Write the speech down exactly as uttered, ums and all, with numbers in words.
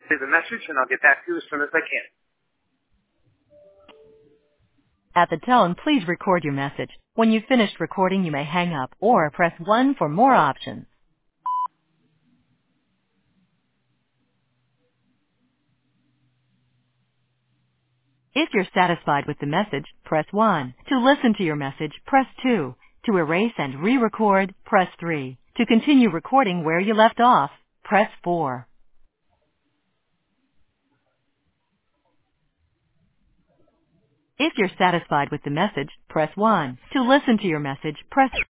leave a message, and I'll get back to you as soon as I can. At the tone, please record your message. When you've finished recording, you may hang up or press one for more options. If you're satisfied with the message, press one. To listen to your message, press two. To erase and re-record, press three. To continue recording where you left off, press four. If you're satisfied with the message, press one. To listen to your message, press